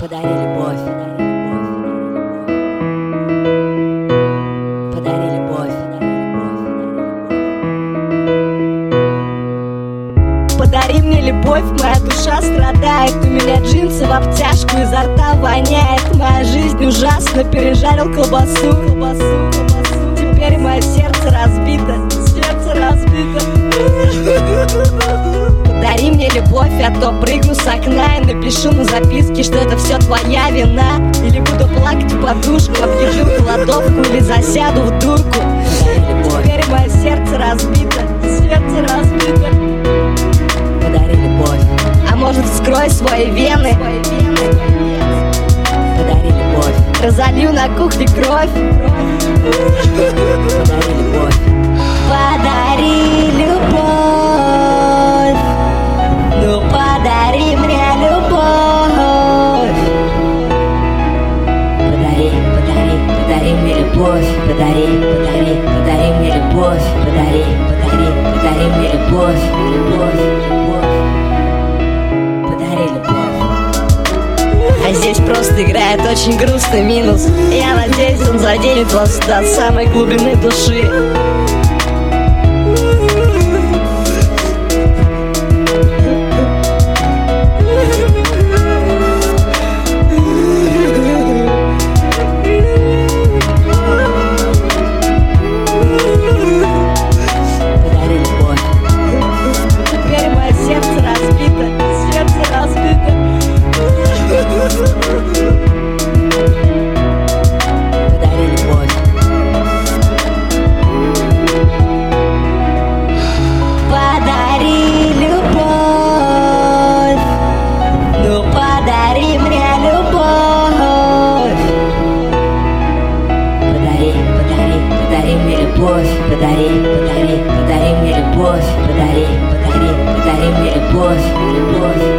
Подари любовь. Подари любовь. Подари мне любовь, моя душа страдает. У меня джинсы в обтяжку, изо рта воняет. Моя жизнь ужасно, пережарил колбасу. Теперь мое сердце разбито. Подари мне любовь, а то прыгну с окна и напишу на записке, что это все твоя вина. Или буду плакать в подушку, объявлю голодовку или засяду в дурку. Теперь мое сердце разбито. Подари любовь. А может, вскрой свои вены. Подари любовь. Разолью на кухне кровь. Подари любовь. Подари любовь. Ну подари мне любовь. Подари мне любовь. Подари мне любовь. Подари мне любовь. Подари любовь. А здесь просто играет очень грустный минус. Я надеюсь, он заденет вас до самой глубины души. Подари мне любовь, подари мне любовь.